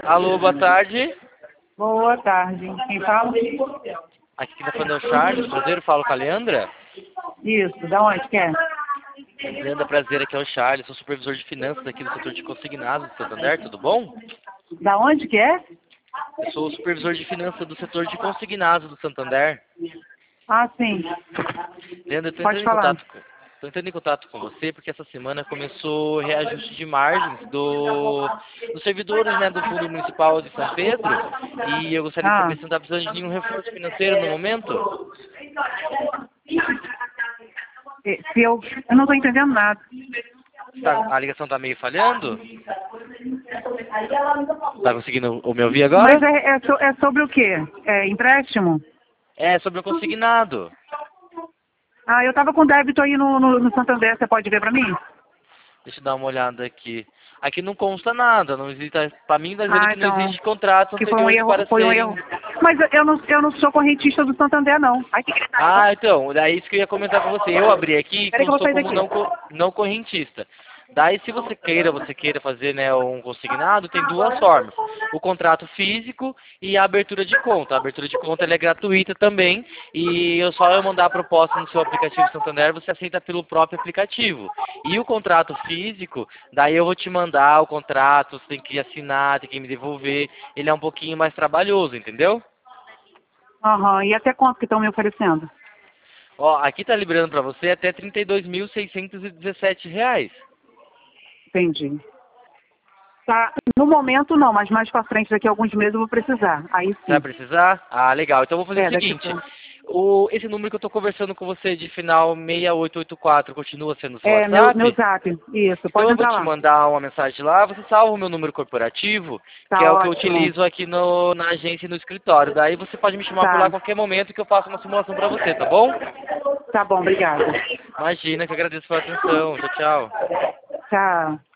Alô, boa tarde. Boa tarde. Quem fala? Aqui quem tá falando é o Charles. Prazer, eu falo com a Leandra. Isso, da onde que é? Leandra, prazer, aqui é o Charles. Sou supervisor de finanças aqui do setor de consignados do Santander, tudo bom? Da onde que é? Eu sou o supervisor de finanças do setor de consignados do Santander. Ah, sim. Leandra, eu tô Pode entrando em falar. contato com você porque essa semana começou o reajuste de margens dos servidores, né, do Fundo Municipal de São Pedro. E eu gostaria de Ah, saber se não está precisando de nenhum reforço financeiro no momento. eu não estou entendendo nada. A ligação tá meio falhando? Tá conseguindo me ouvir Mas agora? é sobre o quê? É empréstimo? É, sobre o consignado. Ah, eu estava com débito aí no Santander, você pode ver para mim? Deixa eu dar uma olhada aqui. Aqui não consta nada, não existe. Pra mim tá dizendo Ah, que não então, existe contratos que foi um anteriores erro, para foi um serem. erro. Mas eu não sou correntista do Santander, não. Ai, que gritaria. Ah, então, daí isso que eu ia comentar com você. Eu abri aqui e Peraí que eu vou constou sair como daqui. não correntista. Daí, se você queira fazer, né, um consignado, tem duas formas. O contrato físico e a abertura de conta. A abertura de conta ela é gratuita também. E eu mandar a proposta no seu aplicativo Santander, você aceita pelo próprio aplicativo. E o contrato físico, daí eu vou te mandar o contrato, você tem que assinar, tem que me devolver. Ele é um pouquinho mais trabalhoso, entendeu? Aham, e até quanto que estão me oferecendo? Ó, aqui tá liberando pra você até R$ 32.617. Entendi. Tá, no momento não, mas mais pra frente, daqui a alguns meses eu vou precisar. Aí Você vai sim. precisar? Ah, legal. Então eu vou fazer o Daqui seguinte. pra... Esse número que eu tô conversando com você de final 6884 continua sendo o seu É, meu WhatsApp? zap. Isso, Então pode eu vou entrar te lá. mandar uma mensagem lá, você salva o meu número corporativo, que Tá é o que eu ótimo. utilizo aqui na agência e no escritório. Daí você pode me chamar por lá a Tá. qualquer momento que eu faço uma simulação pra você, tá bom? Tá bom, obrigada. Imagina, que eu agradeço pela atenção. Tchau, tchau. Tchau.